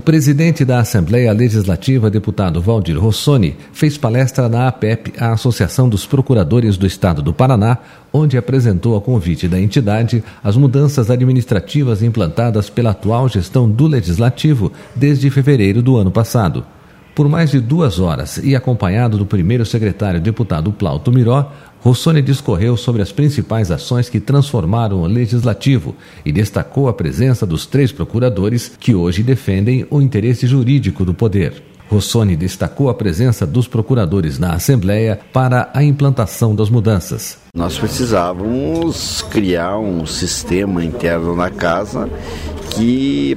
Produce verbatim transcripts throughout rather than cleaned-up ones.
O presidente da Assembleia Legislativa, deputado Valdir Rossoni, fez palestra na A P E P, a Associação dos Procuradores do Estado do Paraná, onde apresentou a convite da entidade as mudanças administrativas implantadas pela atual gestão do Legislativo desde fevereiro do ano passado. Por mais de duas horas e acompanhado do primeiro secretário deputado Plauto Miró, Rossoni discorreu sobre as principais ações que transformaram o Legislativo e destacou a presença dos três procuradores que hoje defendem o interesse jurídico do poder. Rossoni destacou a presença dos procuradores na Assembleia para a implantação das mudanças. Nós precisávamos criar um sistema interno na casa que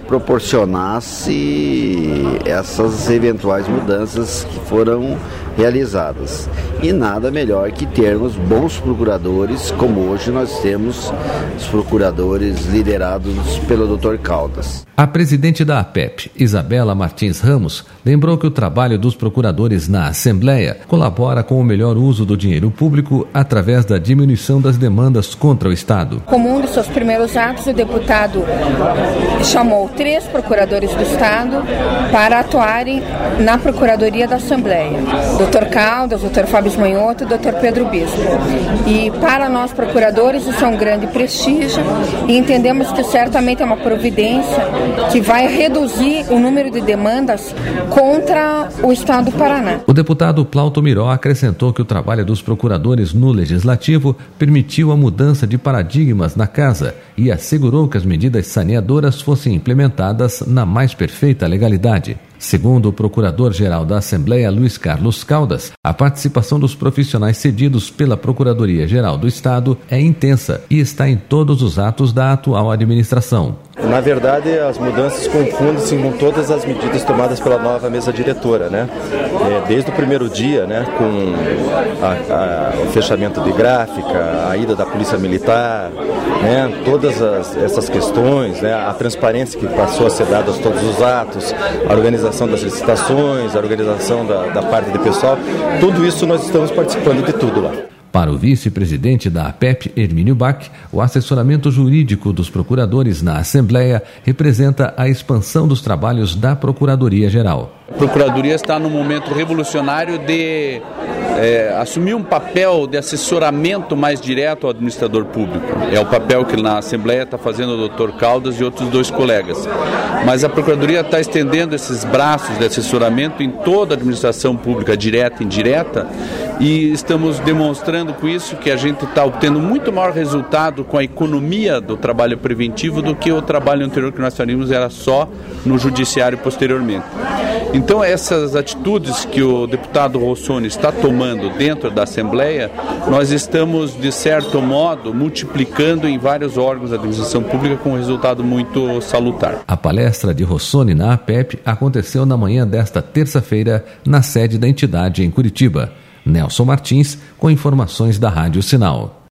proporcionasse essas eventuais mudanças que foram realizadas. E nada melhor que termos bons procuradores, como hoje nós temos os procuradores liderados pelo doutor Caldas. A presidente da A P E P, Isabela Martins Ramos, lembrou que o trabalho dos procuradores na Assembleia colabora com o melhor uso do dinheiro público através da diminuição das demandas contra o Estado. Como um dos seus primeiros atos, o deputado chamou três procuradores do Estado para atuarem na Procuradoria da Assembleia. doutor Caldas, doutor Fábio Manhoto e doutor Pedro Bispo. E para nós procuradores isso é um grande prestígio e entendemos que certamente é uma providência que vai reduzir o número de demandas contra o Estado do Paraná. O deputado Plauto Miró acrescentou que o trabalho dos procuradores no Legislativo permitiu a mudança de paradigmas na casa e assegurou que as medidas saneadoras fossem implementadas na mais perfeita legalidade. Segundo o Procurador-Geral da Assembleia, Luiz Carlos Caldas, a participação dos profissionais cedidos pela Procuradoria-Geral do Estado é intensa e está em todos os atos da atual administração. Na verdade, as mudanças confundem-se com todas as medidas tomadas pela nova mesa diretora, né? É, desde o primeiro dia, né, com a, a, o fechamento de gráfica, a ida da Polícia Militar, né, todas as, essas questões, né, a transparência que passou a ser dada a todos os atos, a organização das licitações, a organização da, da parte de pessoal, tudo isso nós estamos participando de tudo lá. Para o vice-presidente da A P E P, Hermínio Bach, o assessoramento jurídico dos procuradores na Assembleia representa a expansão dos trabalhos da Procuradoria-Geral. A Procuradoria está num momento revolucionário de é, assumir um papel de assessoramento mais direto ao administrador público. É o papel que na Assembleia está fazendo o doutor Caldas e outros dois colegas. Mas a Procuradoria está estendendo esses braços de assessoramento em toda a administração pública, direta e indireta, e estamos demonstrando com isso que a gente está obtendo muito maior resultado com a economia do trabalho preventivo do que o trabalho anterior que nós faríamos era só no judiciário posteriormente. Então essas atitudes que o deputado Rossoni está tomando dentro da Assembleia, nós estamos de certo modo multiplicando em vários órgãos da administração pública com um resultado muito salutar. A palestra de Rossoni na A P E P aconteceu na manhã desta terça-feira na sede da entidade em Curitiba. Nelson Martins, com informações da Rádio Sinal.